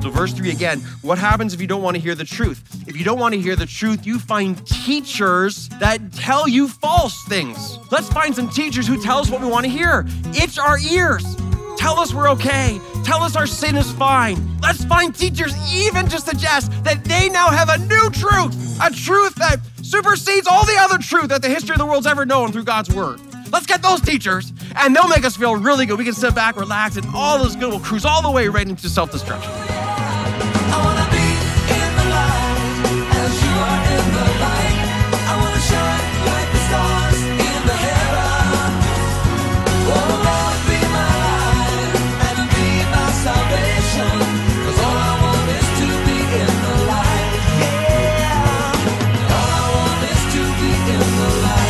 So verse 3 again, what happens if you don't want to hear the truth? If you don't want to hear the truth, you find teachers that tell you false things. Let's find some teachers who tell us what we want to hear. Itch our ears. Tell us we're okay. Tell us our sin is fine. Let's find teachers even to suggest that they now have a new truth, a truth that supersedes all the other truth that the history of the world's ever known through God's word. Let's get those teachers, and they'll make us feel really good. We can sit back, relax, and all is good. We'll cruise all the way right into self-destruction. I wanna be in the light as you are in the light. I wanna shine like the stars in the heaven. Oh Lord, be my light and be my salvation. 'Cause all I want is to be in the light. Yeah. All I want is to be in the light.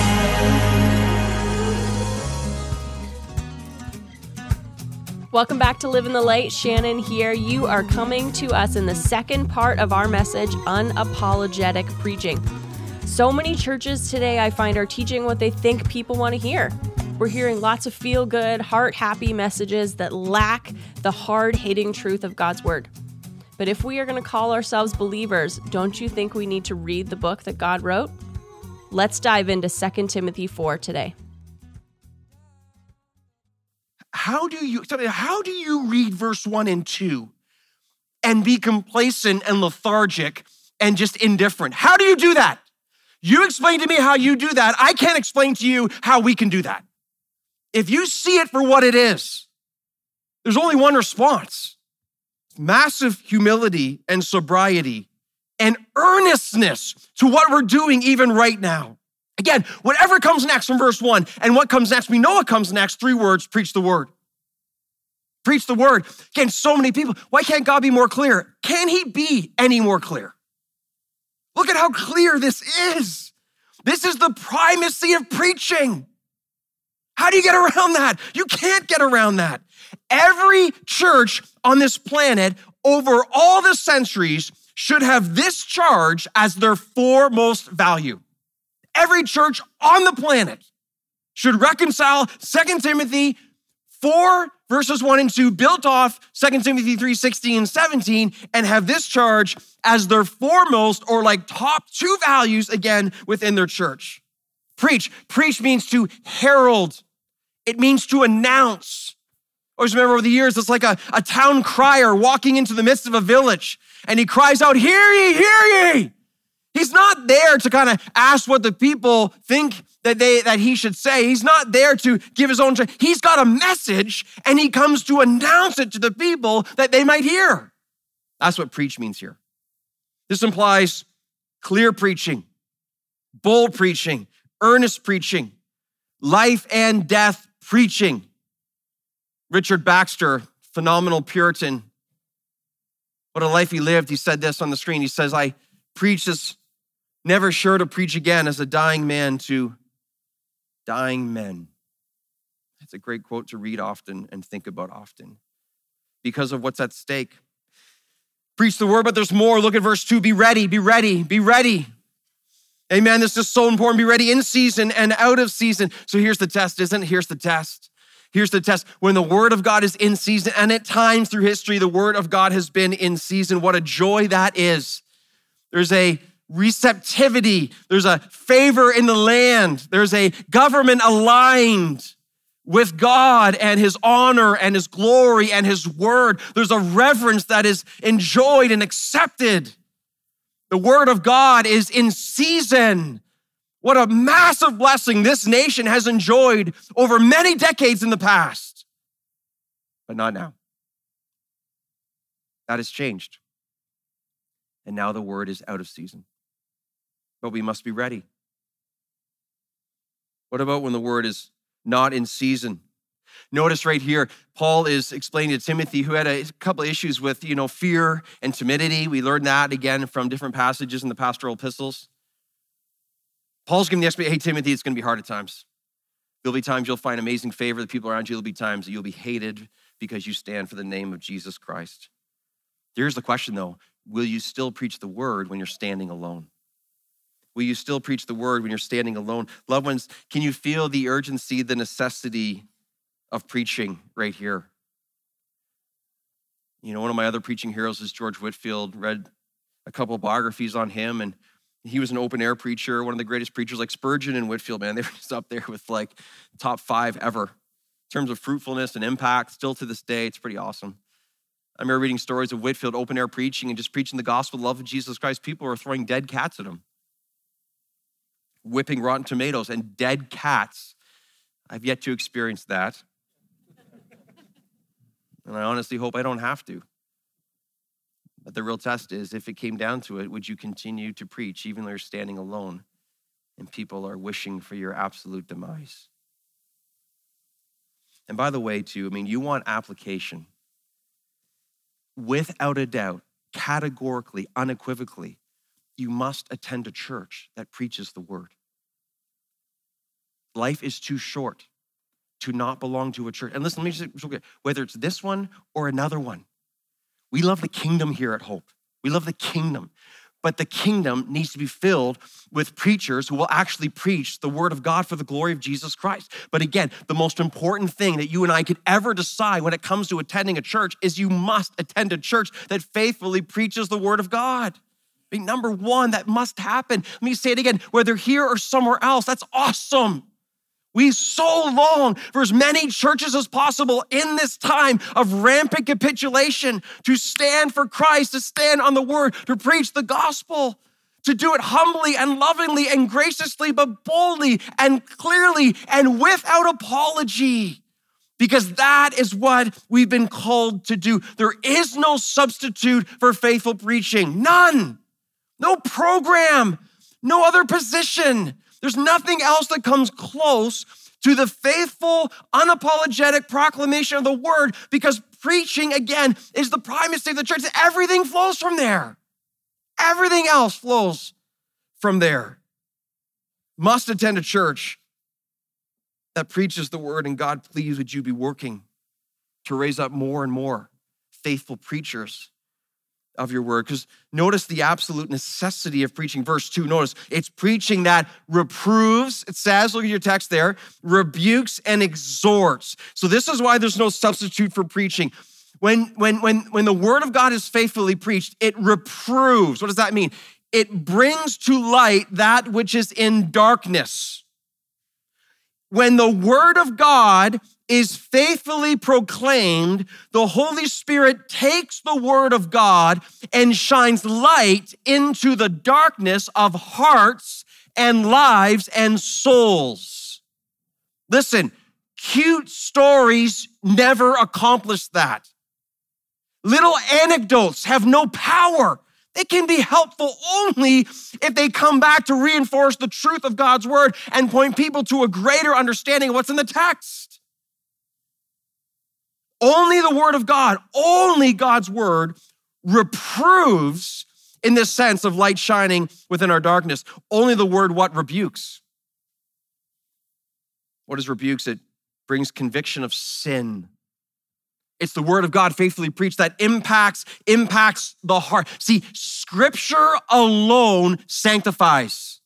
Welcome back to Live in the Light. Shannon here. You are coming to us in the second part of our message, Unapologetic Preaching. So many churches today I find are teaching what they think people want to hear. We're hearing lots of feel-good, heart-happy messages that lack the hard-hitting truth of God's Word. But if we are going to call ourselves believers, don't you think we need to read the book that God wrote? Let's dive into 2 Timothy 4 today. How do you read verse 1 and 2 and be complacent and lethargic and just indifferent? How do you do that? You explain to me how you do that. I can't explain to you how we can do that. If you see it for what it is, there's only one response: massive humility and sobriety and earnestness to what we're doing even right now. Again, whatever comes next from verse 1 and what comes next, we know what comes next. 3 words: preach the word. Preach the word. Again, so many people, why can't God be more clear? Can he be any more clear? Look at how clear this is. This is the primacy of preaching. How do you get around that? You can't get around that. Every church on this planet over all the centuries should have this charge as their foremost value. Every church on the planet should reconcile 2 Timothy 4 verses 1 and 2, built off 2 Timothy 3, 16 and 17, and have this charge as their foremost or like top 2 values again within their church. Preach. Preach means to herald. It means to announce. I always remember over the years, it's like a town crier walking into the midst of a village, and he cries out, "Hear ye, hear ye." He's not there to kind of ask what the people think that he should say. He's not there to give his own. He's got a message, and he comes to announce it to the people that they might hear. That's what preach means here. This implies clear preaching, bold preaching, earnest preaching, life and death preaching. Richard Baxter, phenomenal Puritan, what a life he lived. He said this on the screen. He says, "I preach as never sure to preach again as a dying man to dying men." It's a great quote to read often and think about often because of what's at stake. Preach the word, but there's more. Look at verse 2. Be ready, be ready, be ready. Amen. This is so important. Be ready in season and out of season. So here's the test, isn't it? Here's the test. Here's the test. When the word of God is in season, and at times through history, the word of God has been in season, what a joy that is. There's a receptivity. There's a favor in the land. There's a government aligned with God and his honor and his glory and his word. There's a reverence that is enjoyed and accepted. The word of God is in season. What a massive blessing this nation has enjoyed over many decades in the past, but not now. That has changed. And now the word is out of season. But we must be ready. What about when the word is not in season? Notice right here, Paul is explaining to Timothy, who had a couple of issues with, fear and timidity. We learned that again from different passages in the pastoral epistles. Paul's giving the explanation, hey, Timothy, it's going to be hard at times. There'll be times you'll find amazing favor. The people around you, there'll be times that you'll be hated because you stand for the name of Jesus Christ. Here's the question, though. Will you still preach the word when you're standing alone? Will you still preach the word when you're standing alone? Loved ones, can you feel the urgency, the necessity of preaching right here? One of my other preaching heroes is George Whitefield. Read a couple biographies on him, and he was an open air preacher, one of the greatest preachers, like Spurgeon and Whitefield, man. They were just up there with like top 5 ever in terms of fruitfulness and impact. Still to this day, it's pretty awesome. I remember reading stories of Whitefield open air preaching and just preaching the gospel, the love of Jesus Christ. People were throwing dead cats at him, whipping rotten tomatoes and dead cats. I've yet to experience that. And I honestly hope I don't have to. But the real test is, if it came down to it, would you continue to preach even though you're standing alone and people are wishing for your absolute demise? And by the way, too, you want application. Without a doubt, categorically, unequivocally, you must attend a church that preaches the word. Life is too short to not belong to a church. And listen, let me just say, whether it's this one or another one, we love the kingdom here at Hope. We love the kingdom. But the kingdom needs to be filled with preachers who will actually preach the word of God for the glory of Jesus Christ. But again, the most important thing that you and I could ever decide when it comes to attending a church is you must attend a church that faithfully preaches the word of God. Number one, that must happen. Let me say it again, whether here or somewhere else, that's awesome. We so long for as many churches as possible in this time of rampant capitulation to stand for Christ, to stand on the word, to preach the gospel, to do it humbly and lovingly and graciously, but boldly and clearly and without apology, because that is what we've been called to do. There is no substitute for faithful preaching. None. No program, no other position. There's nothing else that comes close to the faithful, unapologetic proclamation of the word, because preaching, again, is the primacy of the church. Everything flows from there. Everything else flows from there. Must attend a church that preaches the word, and God, please, would you be working to raise up more and more faithful preachers of your word. Because notice the absolute necessity of preaching. Verse 2, notice it's preaching that reproves, it says, look at your text there, rebukes and exhorts. So this is why there's no substitute for preaching. When the word of God is faithfully preached, it reproves. What does that mean? It brings to light that which is in darkness. When the word of God is faithfully proclaimed, the Holy Spirit takes the word of God and shines light into the darkness of hearts and lives and souls. Listen, cute stories never accomplish that. Little anecdotes have no power. They can be helpful only if they come back to reinforce the truth of God's word and point people to a greater understanding of what's in the text. Only the word of God, only God's word reproves in this sense of light shining within our darkness. Only the word what rebukes? What is rebukes? It brings conviction of sin. It's the word of God faithfully preached that impacts the heart. See, scripture alone sanctifies.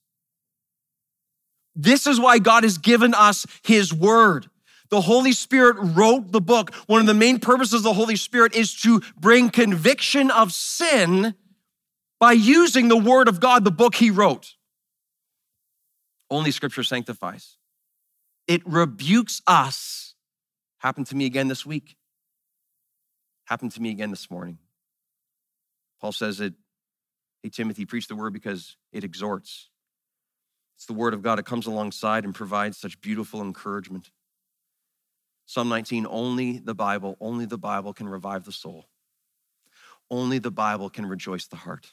This is why God has given us his word. The Holy Spirit wrote the book. One of the main purposes of the Holy Spirit is to bring conviction of sin by using the word of God, the book he wrote. Only scripture sanctifies. It rebukes us. Happened to me again this week. Happened to me again this morning. Paul says that, hey, Timothy, preach the word because it exhorts. It's the word of God. It comes alongside and provides such beautiful encouragement. Psalm 19, only the Bible can revive the soul. Only the Bible can rejoice the heart.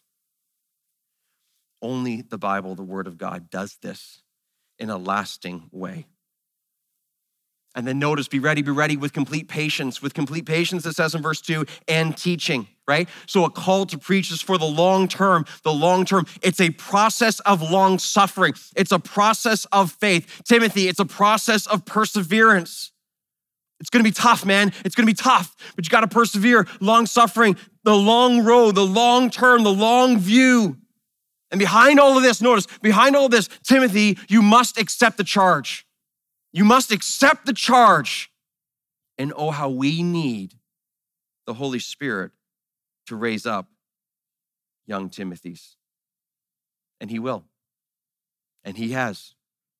Only the Bible, the word of God, does this in a lasting way. And then notice, be ready with complete patience. With complete patience, it says in verse 2, and teaching, right? So a call to preach is for the long term. The long term, it's a process of long suffering. It's a process of faith. Timothy, it's a process of perseverance. It's gonna be tough, man. It's gonna be tough, but you gotta persevere. Long suffering, the long road, the long term, the long view. And behind all of this, notice, behind all of this, Timothy, you must accept the charge. You must accept the charge. And oh, how we need the Holy Spirit to raise up young Timothys. And he will. And he has.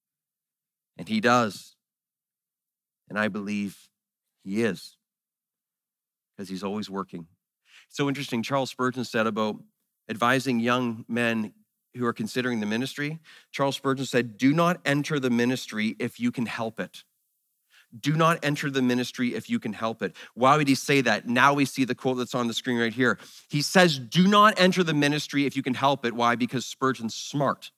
And he does. And I believe he is. Because he's always working. It's so interesting. Charles Spurgeon said about advising young men who are considering the ministry. Charles Spurgeon said, do not enter the ministry if you can help it. Do not enter the ministry if you can help it. Why would he say that? Now we see the quote that's on the screen right here. He says, do not enter the ministry if you can help it. Why? Because Spurgeon's smart.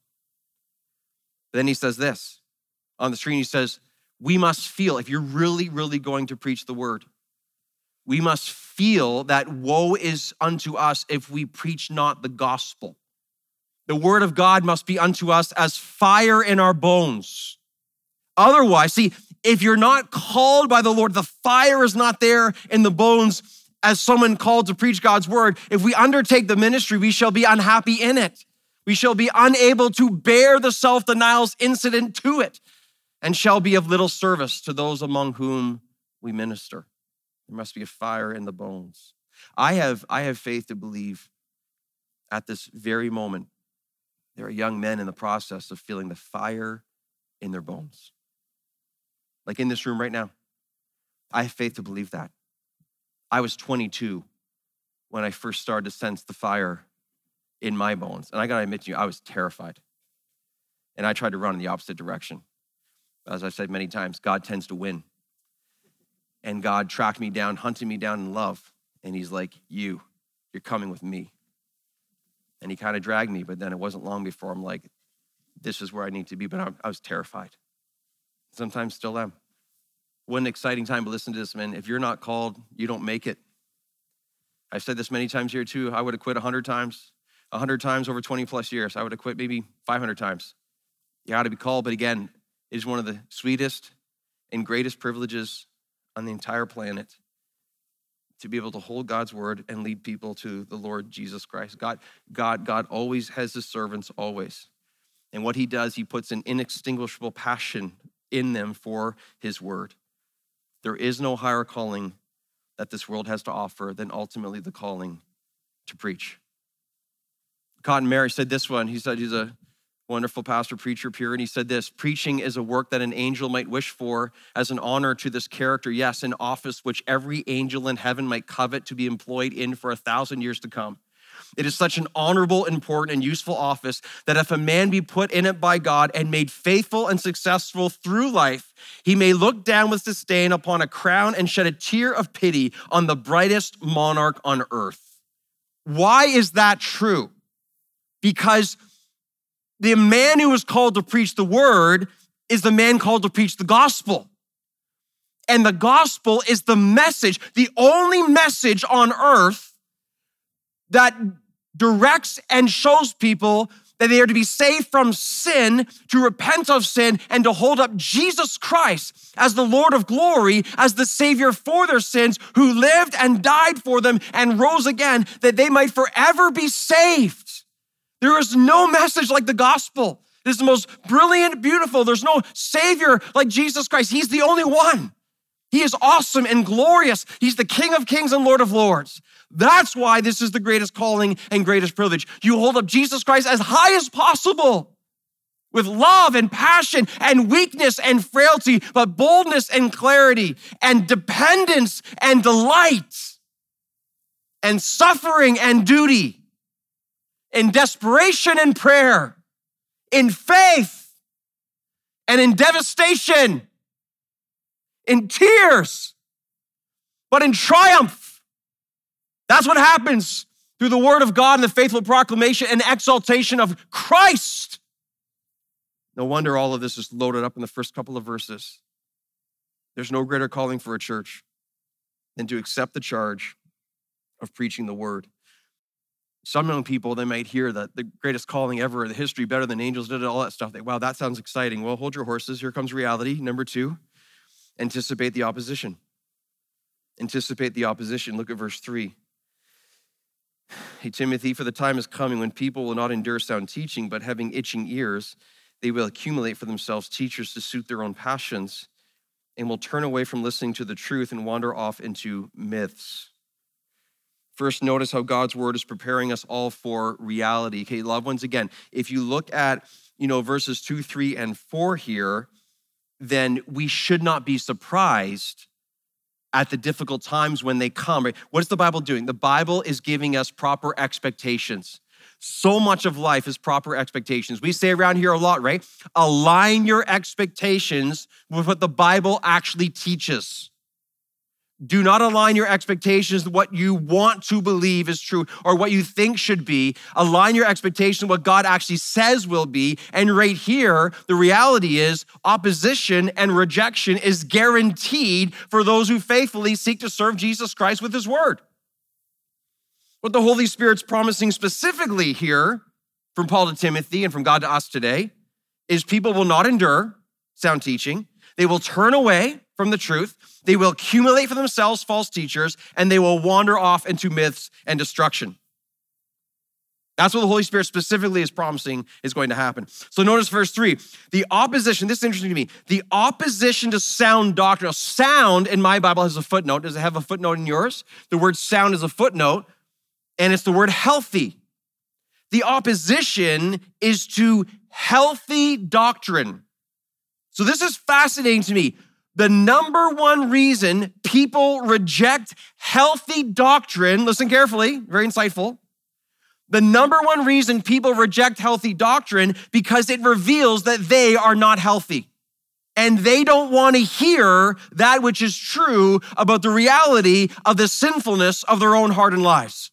Then he says this. On the screen, he says, we must feel, if you're really, really going to preach the word, we must feel that woe is unto us if we preach not the gospel. The word of God must be unto us as fire in our bones. Otherwise, see, if you're not called by the Lord, the fire is not there in the bones as someone called to preach God's word. If we undertake the ministry, we shall be unhappy in it. We shall be unable to bear the self-denials incident to it and shall be of little service to those among whom we minister. There must be a fire in the bones. I have faith to believe at this very moment, there are young men in the process of feeling the fire in their bones. Like in this room right now. I have faith to believe that. I was 22 when I first started to sense the fire in my bones. And I gotta admit to you, I was terrified. And I tried to run in the opposite direction. As I've said many times, God tends to win. And God tracked me down, hunted me down in love. And he's like, you're coming with me. And he kind of dragged me, but then it wasn't long before I'm like, this is where I need to be. But I was terrified. Sometimes still am. What an exciting time to listen to this, man. If you're not called, you don't make it. I've said this many times here too. I would have quit 100 times over 20 plus years. I would have quit maybe 500 times. You got to be called, but again, it is one of the sweetest and greatest privileges on the entire planet to be able to hold God's word and lead people to the Lord Jesus Christ. God always has his servants, always. And what he does, he puts an inextinguishable passion in them for his word. There is no higher calling that this world has to offer than ultimately the calling to preach. Cotton Mary said this one. He said he's a wonderful pastor, preacher, pure, and he said this: preaching is a work that an angel might wish for as an honor to this character. Yes, an office which every angel in heaven might covet to be employed in for 1,000 years to come. It is such an honorable, important, and useful office that if a man be put in it by God and made faithful and successful through life, he may look down with disdain upon a crown and shed a tear of pity on the brightest monarch on earth. Why is that true? Because the man who is called to preach the word is the man called to preach the gospel. And the gospel is the message, the only message on earth that directs and shows people that they are to be saved from sin, to repent of sin, and to hold up Jesus Christ as the Lord of glory, as the Savior for their sins, who lived and died for them and rose again, that they might forever be saved. There is no message like the gospel. It is the most brilliant, beautiful. There's no Savior like Jesus Christ. He's the only one. He is awesome and glorious. He's the King of kings and Lord of lords. That's why this is the greatest calling and greatest privilege. You hold up Jesus Christ as high as possible with love and passion and weakness and frailty, but boldness and clarity and dependence and delight and suffering and duty, in desperation and prayer, in faith and in devastation, in tears, but in triumph. That's what happens through the word of God and the faithful proclamation and exaltation of Christ. No wonder all of this is loaded up in the first couple of verses. There's no greater calling for a church than to accept the charge of preaching the word. Some young people, they might hear that the greatest calling ever in the history, better than angels did it, all that stuff. Wow, that sounds exciting. Well, hold your horses. Here comes reality. Number 2, anticipate the opposition. Anticipate the opposition. Look at verse 3. Hey, Timothy, for the time is coming when people will not endure sound teaching, but having itching ears, they will accumulate for themselves teachers to suit their own passions and will turn away from listening to the truth and wander off into myths. First, notice how God's word is preparing us all for reality. Okay, loved ones, again, if you look at, verses 2, 3, and 4 here, then we should not be surprised at the difficult times when they come. Right? What is the Bible doing? The Bible is giving us proper expectations. So much of life is proper expectations. We say around here a lot, right? Align your expectations with what the Bible actually teaches. Do not align your expectations with what you want to believe is true or what you think should be. Align your expectation with what God actually says will be. And right here, the reality is opposition and rejection is guaranteed for those who faithfully seek to serve Jesus Christ with his word. What the Holy Spirit's promising specifically here from Paul to Timothy and from God to us today is people will not endure sound teaching. They will turn away from the truth. They will accumulate for themselves false teachers, and they will wander off into myths and destruction. That's what the Holy Spirit specifically is promising is going to happen. So notice verse 3, the opposition, this is interesting to me, the opposition to sound doctrine. Now, sound in my Bible has a footnote. Does it have a footnote in yours? The word sound is a footnote, and it's the word healthy. The opposition is to healthy doctrine. So this is fascinating to me. The number one reason people reject healthy doctrine, listen carefully, very insightful. The number one reason people reject healthy doctrine because it reveals that they are not healthy. And they don't want to hear that which is true about the reality of the sinfulness of their own heart and lives.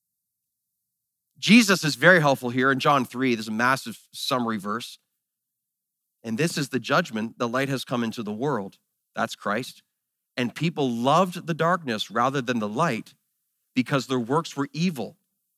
Jesus is very helpful here in John 3. There's a massive summary verse. And this is the judgment. The light has come into the world. That's Christ. And people loved the darkness rather than the light because their works were evil.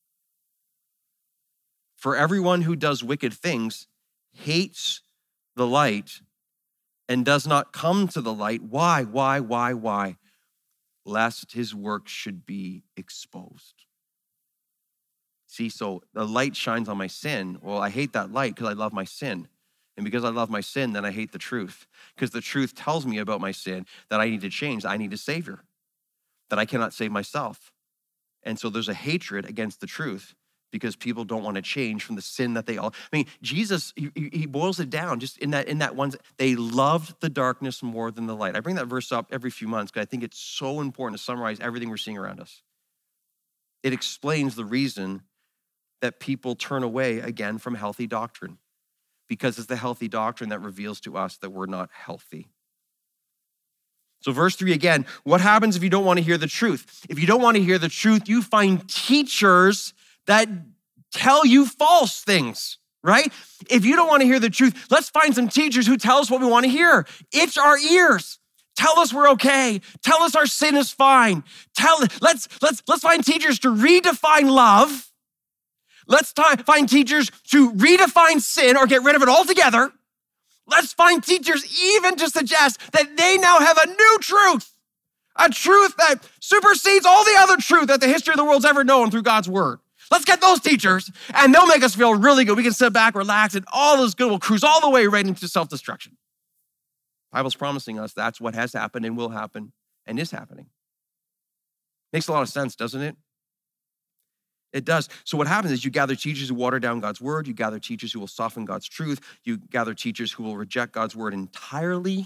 For everyone who does wicked things hates the light and does not come to the light. Why? Lest his works should be exposed. See, so the light shines on my sin. Well, I hate that light because I love my sin. And because I love my sin, then I hate the truth. Because the truth tells me about my sin, that I need to change, that I need a savior, that I cannot save myself. And so there's a hatred against the truth because people don't want to change from the sin that they all, Jesus, he boils it down just in that one, they loved the darkness more than the light. I bring that verse up every few months because I think it's so important to summarize everything we're seeing around us. It explains the reason that people turn away again from healthy doctrine. Because it's the healthy doctrine that reveals to us that we're not healthy. So verse 3 again, what happens if you don't want to hear the truth? If you don't want to hear the truth, you find teachers that tell you false things, right? If you don't want to hear the truth, let's find some teachers who tell us what we want to hear. Itch our ears. Tell us we're okay. Tell us our sin is fine. Let's find teachers to redefine love. Let's find teachers to redefine sin or get rid of it altogether. Let's find teachers even to suggest that they now have a new truth, a truth that supersedes all the other truth that the history of the world's ever known through God's word. Let's get those teachers, and they'll make us feel really good. We can sit back, relax, and all is good. We'll cruise all the way right into self-destruction. The Bible's promising us that's what has happened and will happen and is happening. Makes a lot of sense, doesn't it? It does. So what happens is you gather teachers who water down God's word. You gather teachers who will soften God's truth. You gather teachers who will reject God's word entirely.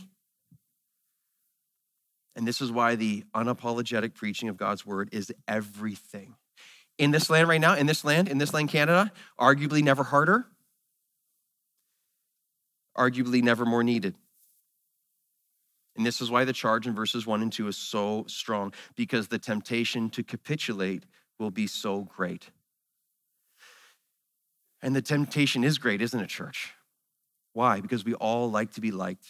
And this is why the unapologetic preaching of God's word is everything. In this land right now, in this land, Canada, arguably never harder, arguably never more needed. And this is why the charge in verses 1 and 2 is so strong, because the temptation to capitulate will be so great. And the temptation is great, isn't it, church? Why? Because we all like to be liked.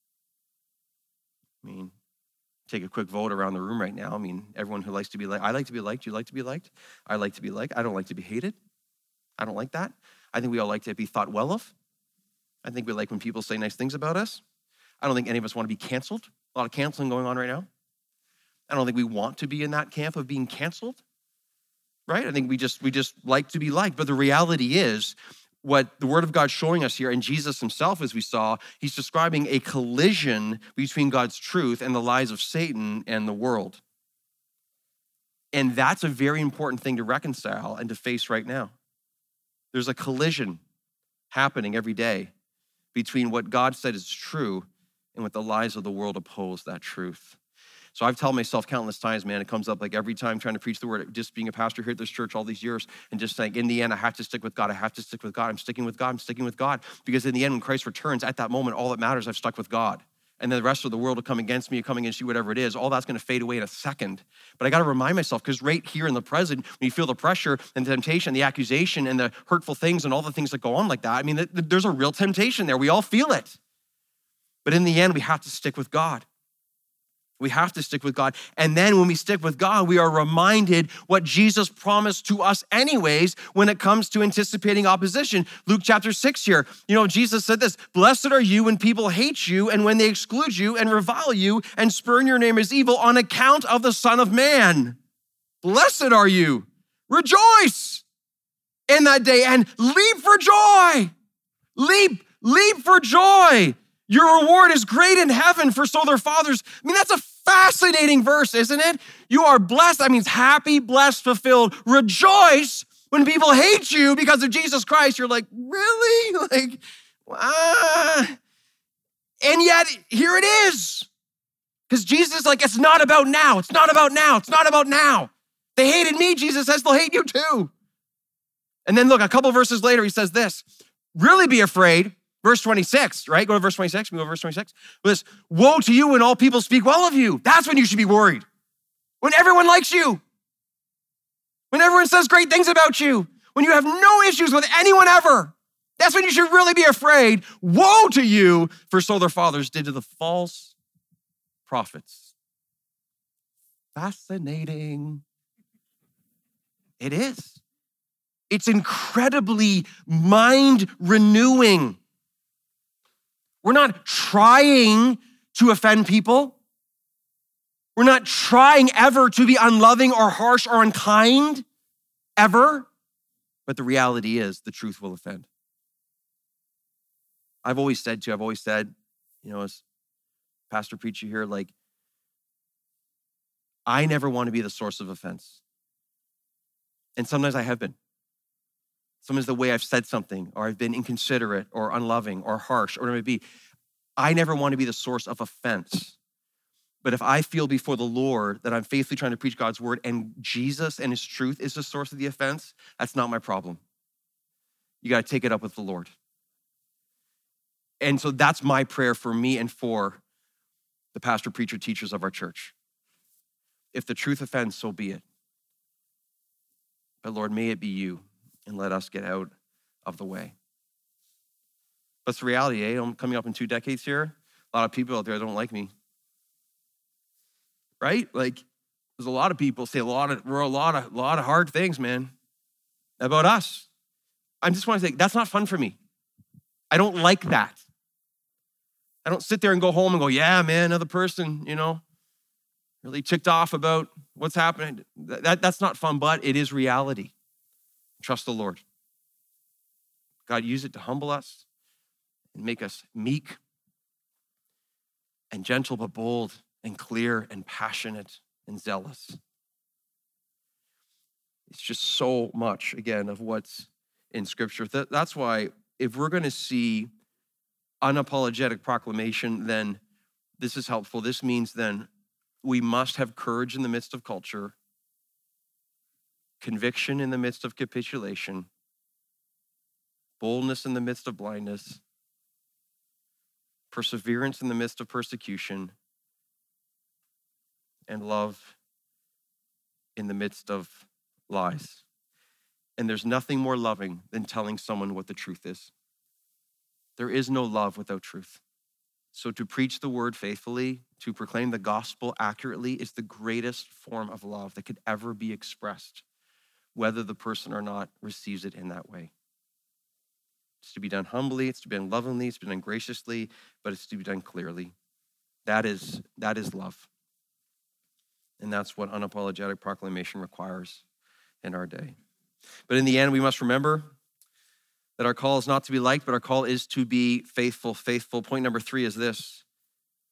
Take a quick vote around the room right now. Everyone who likes to be liked. I like to be liked. You like to be liked? I like to be liked. I don't like to be hated. I don't like that. I think we all like to be thought well of. I think we like when people say nice things about us. I don't think any of us want to be canceled. A lot of canceling going on right now. I don't think we want to be in that camp of being canceled. Right? I think we just like to be liked. But the reality is, what the word of God's showing us here, and Jesus himself, as we saw, he's describing a collision between God's truth and the lies of Satan and the world. And that's a very important thing to reconcile and to face right now. There's a collision happening every day between what God said is true and what the lies of the world oppose that truth. So I've told myself countless times, man, it comes up like every time trying to preach the word, just being a pastor here at this church all these years, and just saying, in the end, I have to stick with God. I have to stick with God. I'm sticking with God. I'm sticking with God. Because in the end, when Christ returns, at that moment, all that matters, I've stuck with God. And then the rest of the world will come against me, come against you, whatever it is. All that's going to fade away in a second. But I got to remind myself, because right here in the present, when you feel the pressure and the temptation, the accusation and the hurtful things and all the things that go on like that, I mean, there's a real temptation there. We all feel it. But in the end, we have to stick with God. We have to stick with God. And then when we stick with God, we are reminded what Jesus promised to us anyways when it comes to anticipating opposition. Luke chapter 6 here, Jesus said this, "Blessed are you when people hate you and when they exclude you and revile you and spurn your name as evil on account of the Son of Man. Blessed are you. Rejoice in that day and leap for joy. Leap for joy. Your reward is great in heaven, for so their fathers." I mean, that's a fascinating verse, isn't it? You are blessed. That means happy, blessed, fulfilled. Rejoice when people hate you because of Jesus Christ. You're like, really? And yet, here it is. Because Jesus is like, it's not about now. It's not about now. It's not about now. They hated me, Jesus says, they'll hate you too. And then look, a couple verses later, he says this, really be afraid. Verse 26, right? Go to verse 26. We go to verse 26. This, woe to you when all people speak well of you. That's when you should be worried. When everyone likes you. When everyone says great things about you. When you have no issues with anyone ever. That's when you should really be afraid. Woe to you, for so their fathers did to the false prophets. Fascinating. It is. It's incredibly mind-renewing. We're not trying to offend people. We're not trying ever to be unloving or harsh or unkind, ever. But the reality is the truth will offend. I've always said, as pastor preacher here, like, I never want to be the source of offense. And sometimes I have been. Sometimes the way I've said something, or I've been inconsiderate or unloving or harsh, or whatever it may be. I never want to be the source of offense. But if I feel before the Lord that I'm faithfully trying to preach God's word and Jesus and his truth is the source of the offense, that's not my problem. You got to take it up with the Lord. And so that's my prayer for me and for the pastor, preacher, teachers of our church. If the truth offends, so be it. But Lord, may it be you. And let us get out of the way. That's the reality, I'm coming up in 2 decades here. A lot of people out there don't like me. Right? Like, there's a lot of people say a lot of hard things, man, about us. I just want to say, that's not fun for me. I don't like that. I don't sit there and go home and go, yeah, man, another person, really ticked off about what's happening. That's not fun, but it is reality. Trust the Lord. God, use it to humble us and make us meek and gentle, but bold and clear and passionate and zealous. It's just so much, again, of what's in Scripture. That's why if we're going to see unapologetic proclamation, then this is helpful. This means then we must have courage in the midst of culture, conviction in the midst of capitulation, boldness in the midst of blindness, perseverance in the midst of persecution, and love in the midst of lies. And there's nothing more loving than telling someone what the truth is. There is no love without truth. So to preach the word faithfully, to proclaim the gospel accurately is the greatest form of love that could ever be expressed, whether the person or not receives it in that way. It's to be done humbly, it's to be done lovingly, it's to be done graciously, but it's to be done clearly. That is love. And that's what unapologetic proclamation requires in our day. But in the end, we must remember that our call is not to be liked, but our call is to be faithful. Faithful. Point number 3 is this.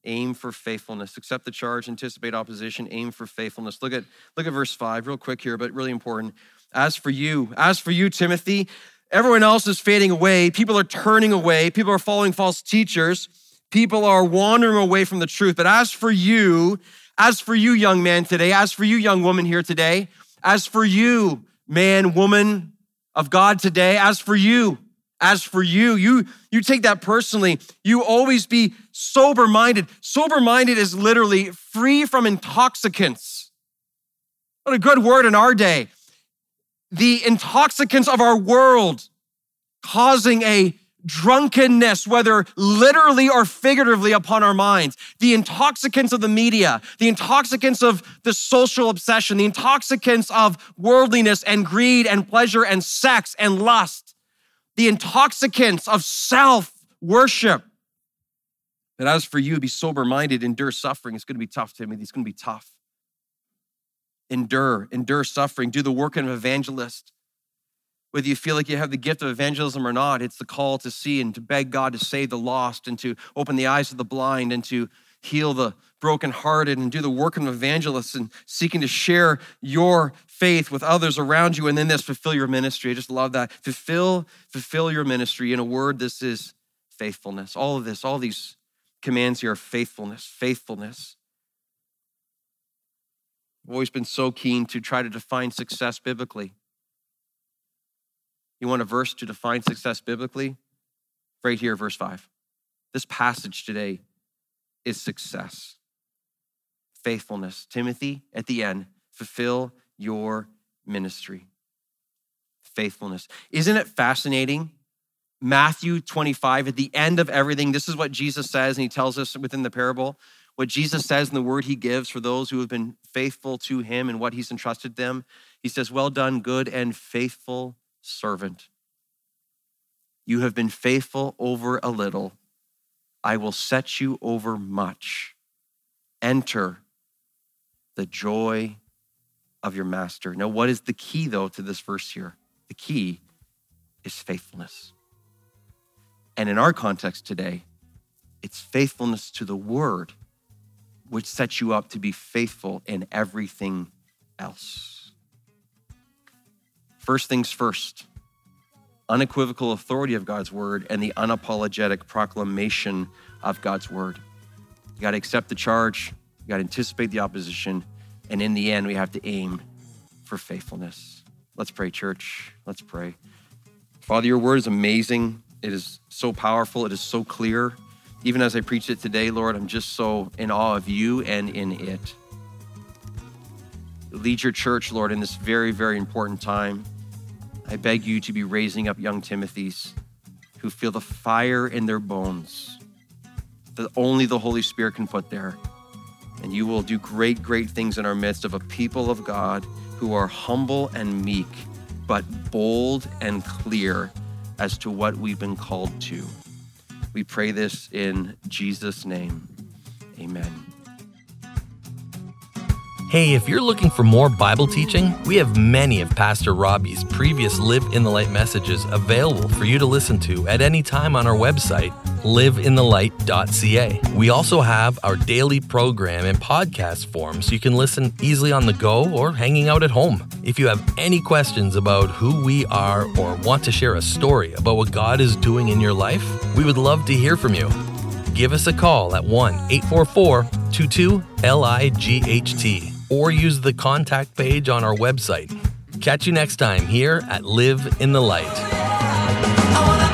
Aim for faithfulness. Accept the charge, anticipate opposition, aim for faithfulness. Look at verse 5, real quick here, but really important. As for you, Timothy, everyone else is fading away. People are turning away. People are following false teachers. People are wandering away from the truth. But as for you, young man today, as for you, young woman here today, as for you, man, woman of God today, as for you, you take that personally. You always be sober-minded. Sober-minded is literally free from intoxicants. What a good word in our day. The intoxicants of our world causing a drunkenness, whether literally or figuratively, upon our minds. The intoxicants of the media, the intoxicants of the social obsession, the intoxicants of worldliness and greed and pleasure and sex and lust, the intoxicants of self-worship. But as for you, be sober-minded, endure suffering. It's going to be tough, Timothy. It's going to be tough. Endure suffering. Do the work of an evangelist. Whether you feel like you have the gift of evangelism or not, it's the call to see and to beg God to save the lost and to open the eyes of the blind and to heal the brokenhearted and do the work of an evangelist and seeking to share your faith with others around you. And then this, fulfill your ministry. I just love that. Fulfill your ministry. In a word, this is faithfulness. All of this, all these commands here are faithfulness. I've always been so keen to try to define success biblically. You want a verse to define success biblically? Right here, verse 5. This passage today is success. Faithfulness. Timothy, at the end, fulfill your ministry. Faithfulness. Isn't it fascinating? Matthew 25, at the end of everything, this is what Jesus says, and he tells us within the parable, what Jesus says in the word he gives for those who have been faithful to him and what he's entrusted them. He says, well done, good and faithful servant. You have been faithful over a little. I will set you over much. Enter the joy of your master. Now, what is the key, though, to this verse here? The key is faithfulness. And in our context today, it's faithfulness to the word, which sets you up to be faithful in everything else. First things first, unequivocal authority of God's word and the unapologetic proclamation of God's word. You got to accept the charge, you got to anticipate the opposition, and in the end, we have to aim for faithfulness. Let's pray, church. Let's pray. Father, your word is amazing. It is so powerful. It is so clear. Even as I preach it today, Lord, I'm just so in awe of you and in it. Lead your church, Lord, in this very, very important time. I beg you to be raising up young Timothys who feel the fire in their bones that only the Holy Spirit can put there. And you will do great, great things in our midst of a people of God who are humble and meek, but bold and clear as to what we've been called to. We pray this in Jesus' name. Amen. Hey, if you're looking for more Bible teaching, we have many of Pastor Robbie's previous Live in the Light messages available for you to listen to at any time on our website, liveinthelight.ca. We also have our daily program in podcast form so you can listen easily on the go or hanging out at home. If you have any questions about who we are or want to share a story about what God is doing in your life, we would love to hear from you. Give us a call at 1-844-22-LIGHT or use the contact page on our website. Catch you next time here at Live in the Light. I wanna